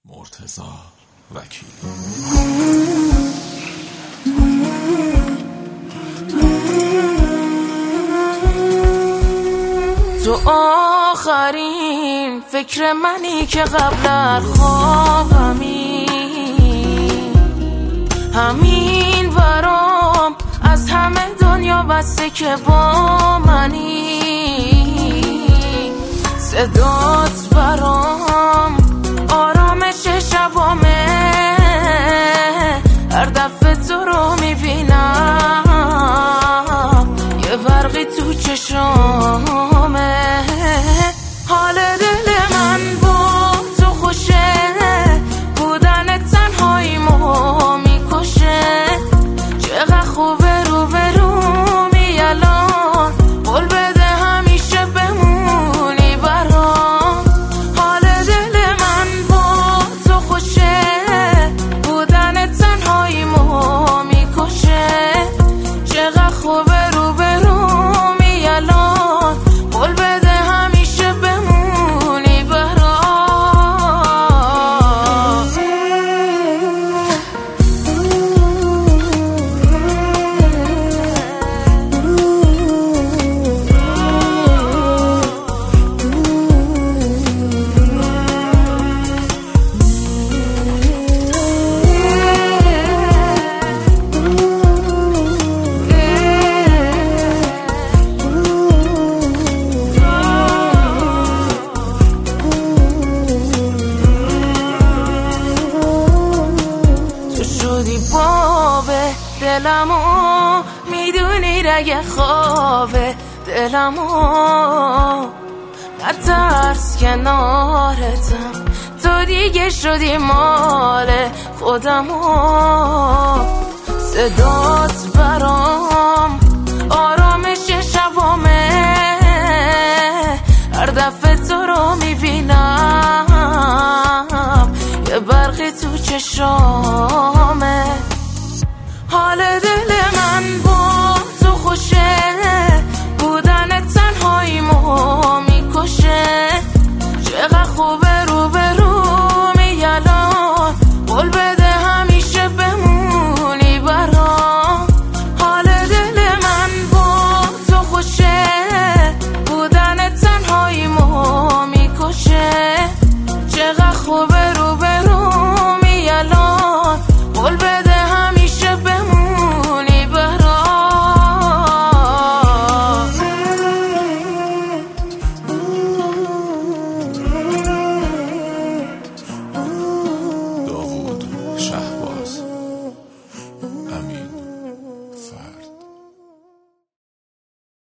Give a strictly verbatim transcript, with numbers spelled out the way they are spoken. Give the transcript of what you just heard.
مرتضی وکیلی. تو آخرین فکر منی که قبل از خوابمی، همین برام از همه دنیا بسته که با منی. صدات برام آرامش شبامه، هر دفعه تو رو میبینم یه برقی تو چشامه. حال دل من با تو خوشه، بودن تنهاییمو میکشه. چقدر خوبه رو به رومی الان، قول بده همیشه بمونی برام. حال دل من با تو خوشه، بودن تنهاییمو میکشه. چقدر خوبه رو به رومی الان، قول بده همیشه بمونی برام. بابه دلمو میدونی رگه خوابه دلمو، نترس کنارتم، تو دیگه شدی مال خودمو. صدات برام آرامش شبامه، هر دفعه تو رو میبینم یه برقی تو چشامه. حال دل من با تو خوشه، بودن تنهاییمو میکشه. چقدر خوبه رو به رومی الان، قول بده همیشه بمونی برام. حال دل من با تو خوشه، بودن تنهاییمو میکشه. چقدر خوبه رو به رومی